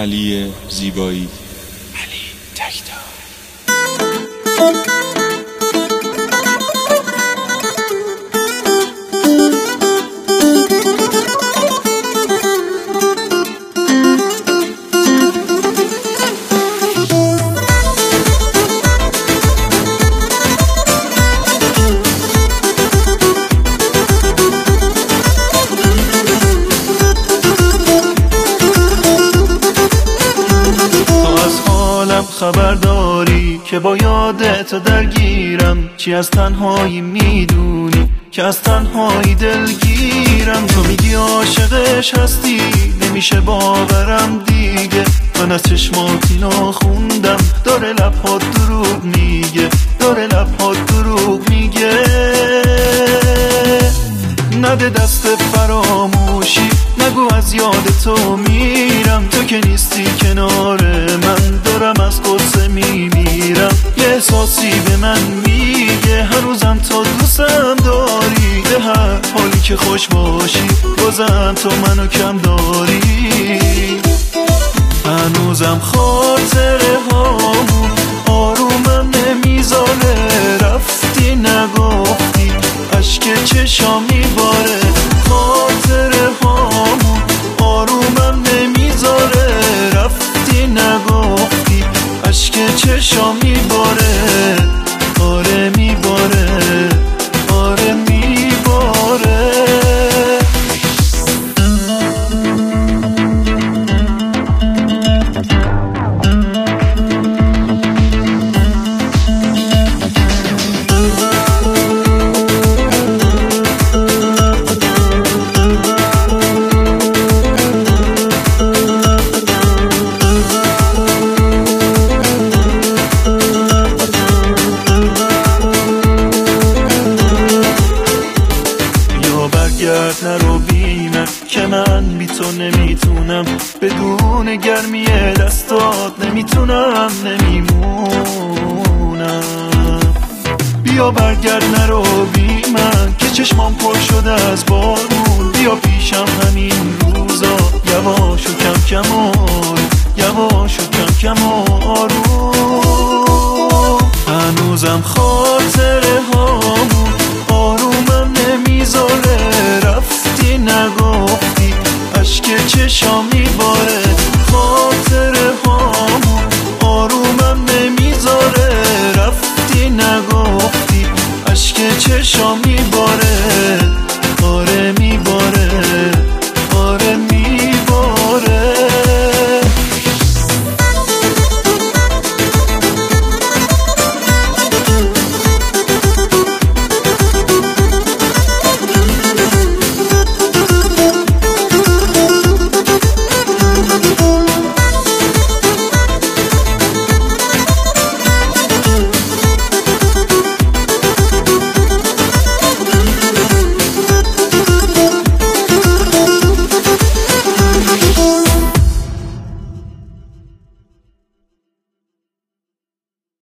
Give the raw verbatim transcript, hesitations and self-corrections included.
علی زیبایی. علی تکتا. خبر داری که با یادت درگیرم، چی از تنهایی میدونی که از تنهایی دلگیرم. تو میگی عاشقش هستی، نمیشه باورم دیگه. من از چشمات اینو خوندم، داره لبهات دروغ میگه، داره لبهات دروغ میگه. نده دست فراموشی، نگو از یاد تو میرم. تو که نیستی کنار من، دارم از قصه میمیرم. یه احساسی به من میگه هنوزم تو دوستم داری. به هر حالی که خوش باشی، بازم تو منو کم داری. هنوزم خاطره هامون آرومم نمیذاره. رفتی نگفتی، اشک چشام میباره. خاطره هامون آرومم نمیذاره. رفتی نگفتی، اشک چشام میباره. آره میباره، آره میباره. برگرد نرو بی من، که من بی تو نمیتونم. بدون گرمی دستات نمیتونم، نمیمونم. بیا برگرد نرو بی من، که چشمام پر شده از بارون. بیا پیشم همین روزا، یواش و کم کم، یواش و کم کم.